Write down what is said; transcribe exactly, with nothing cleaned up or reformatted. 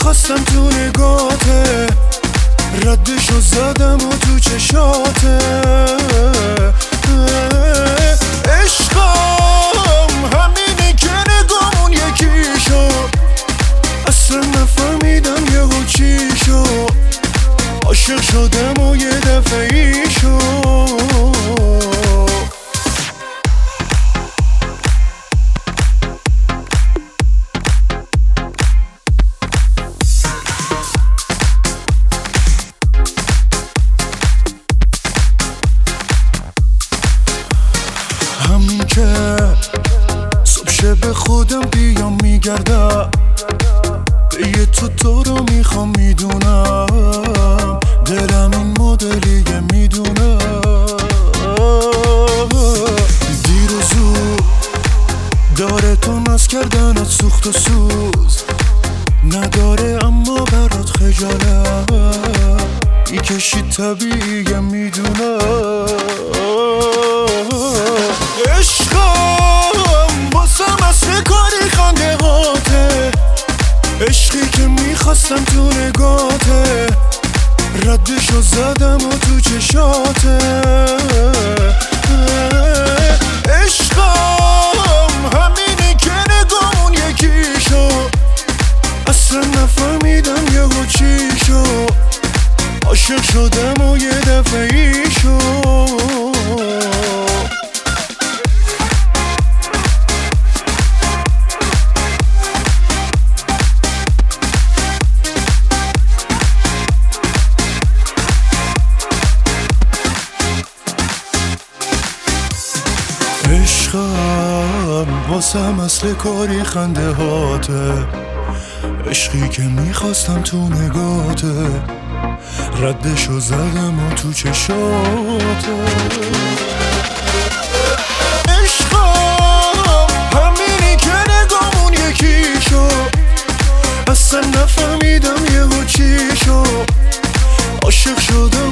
میخواستم تو نگاته، ردشو زدم و تو چشاته. عشقم همینه که نگامون یکی شد، اصلا نفهمیدم یهو چی شد. عاشق شدم و یه دفعه ای شد. همین که صبح شب خودم بیام میگردم، به یه تو تو رو میخوام میدونم، دلم این مدلیه میدونم. دیر و زود داره تو ناز کردنت سوخت و سوز نداره، اما برات خجالت میکشی طبیعیه میدونم. عشقم واسم اصل کاری خنده هاته، عشقی که میخواستم تو نگاته، ردشو زدم و تو چشاته. عشقم همینه که نگامون یکی شد، اصلا نفهمیدم یهو چی شد. عاشق شدم و یه دفعه ای شد. عشقم واسم اصل کاری خنده هاته، عشقی که میخواستم تو نگاته، ردشو زدم و تو چشاته. عشقم همینی که نگامون یکی شد، اصلا نفهمیدم یهو چی شد. عاشق شدم